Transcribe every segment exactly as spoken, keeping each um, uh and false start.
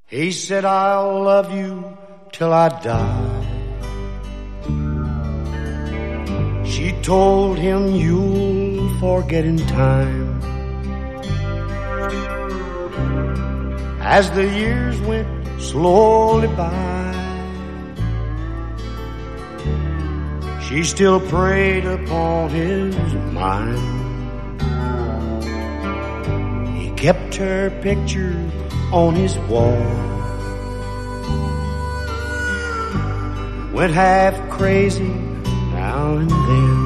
He said, I'll love you till I die. She told him, you'll forget in time. As the years went slowly by, she still preyed upon his mind. He kept her picture on his wall, went half crazy now and then,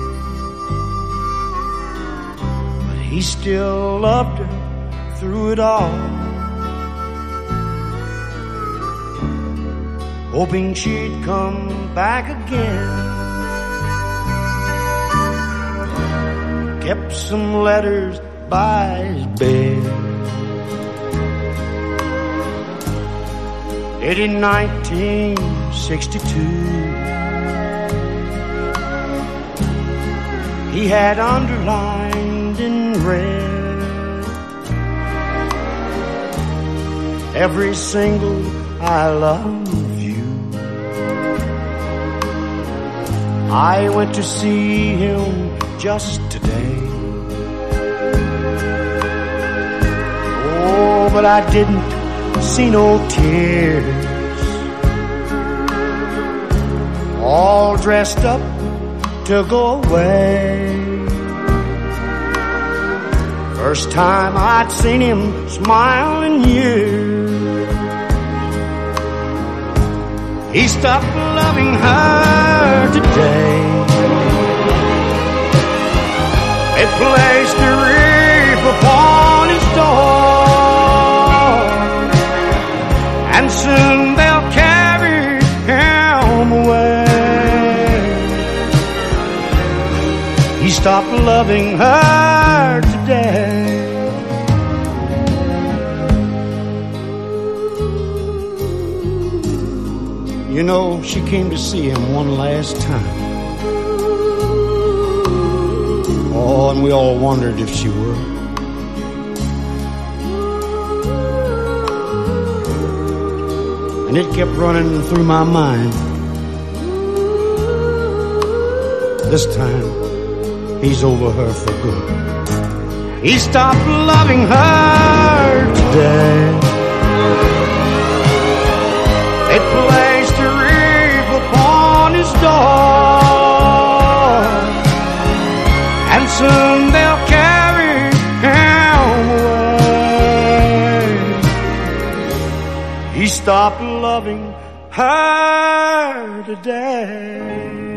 but he still loved her through it all, hoping she'd come back again. Kept some letters by his bed. In nineteen sixty-two, he had underlined in red every single I love you. I went to see him just today. Oh, but I didn't see no tears. All dressed up to go away. First time I'd seen him smile in years. He stopped loving her today. They placed a wreath upon his door, and soon they'll carry him away. He stopped loving her today. You know, she came to see him one last time. Oh, and we all wondered if she would. And it kept running through my mind. This time, he's over her for good. He stopped loving her today. They placed a wreath upon his door, and soon they'll carry him away. He stopped loving her today.